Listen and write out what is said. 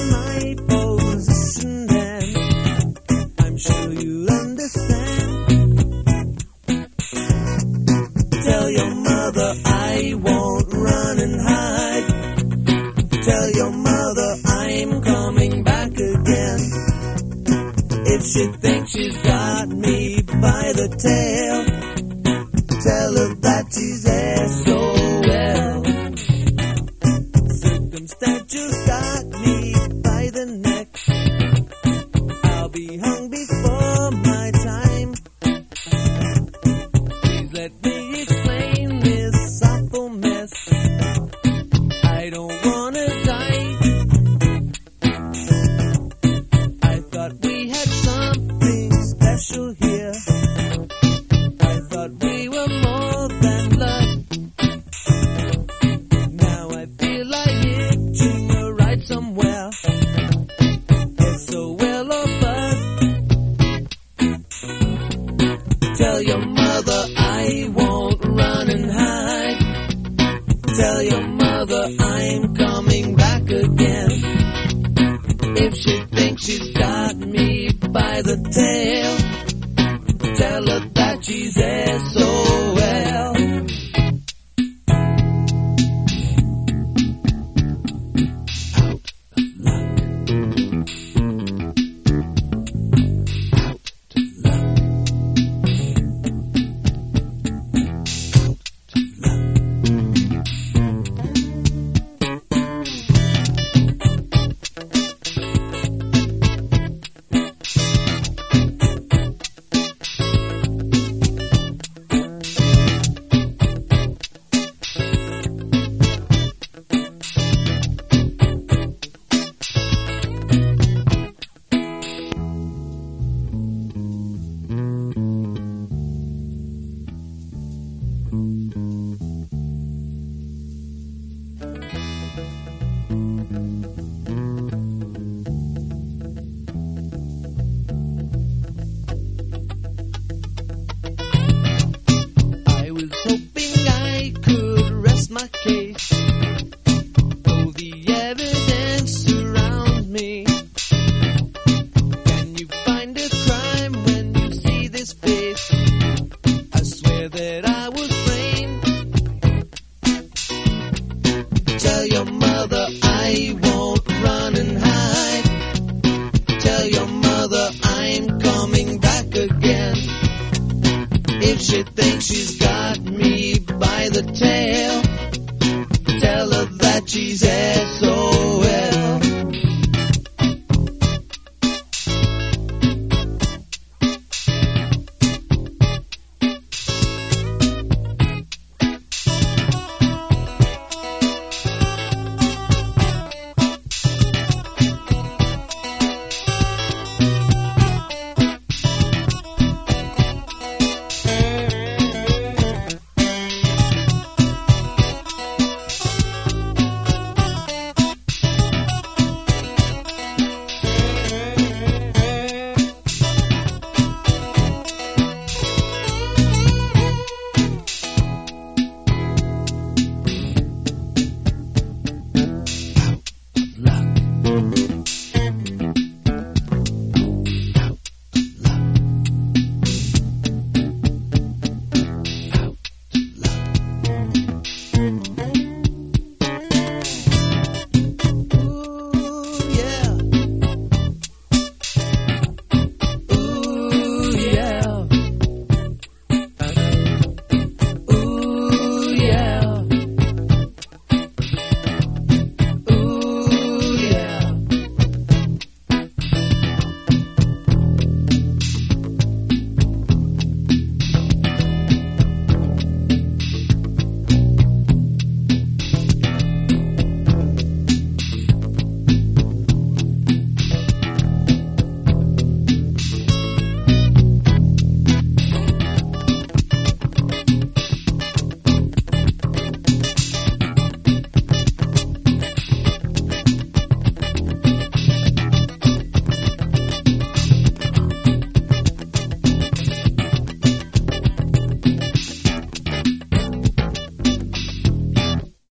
my position then. I'm sure you'll understand. Tell your mother I won't run and hide. Tell your mother I'm coming back again. If she thinks she's got me by the tail, tell her that she's SOL. Circumstance just got me by the neck. I'll be hung before my time. Please let me explain this awful mess. I don't wanna die. I thought we had something special here. I thought we were more than love. Now I feel like hitching a ride somewhere. SOL or bust. Tell your mother I won't run and hide. Tell your mother I'm coming back again. If she thinks she's got me by the tail,